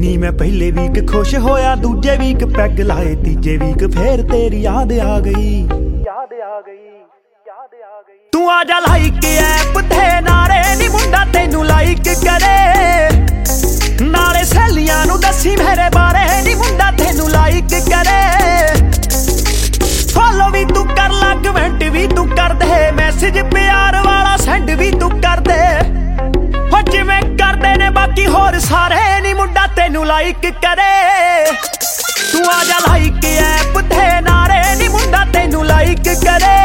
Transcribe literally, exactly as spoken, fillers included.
ਨੀ मैं पहले वीक खुश होया, दूजे वीक पैग लाए, तीजे वीक फिर तेरी याद आ गई याद आ गई याद आ गई। तू आजा लाइक ऐप ते नारे नी मुंडा तेनू लाइक करे, नाले सहेलियां नू दसी मेरे बारे नी मुंडा तेनू लाइक करे। फॉलो भी तू कर ला, कमेंट भी तू कर दे, मैसेज प्यार वाला सेंड भी तू कर दे, हो जिवें करदे ने बाकी होर सारे नी मुंडा तेनू लाइक करे। तू आजा लाइक ऐप ते नारे नी मुंडा तेनू लाइक करे।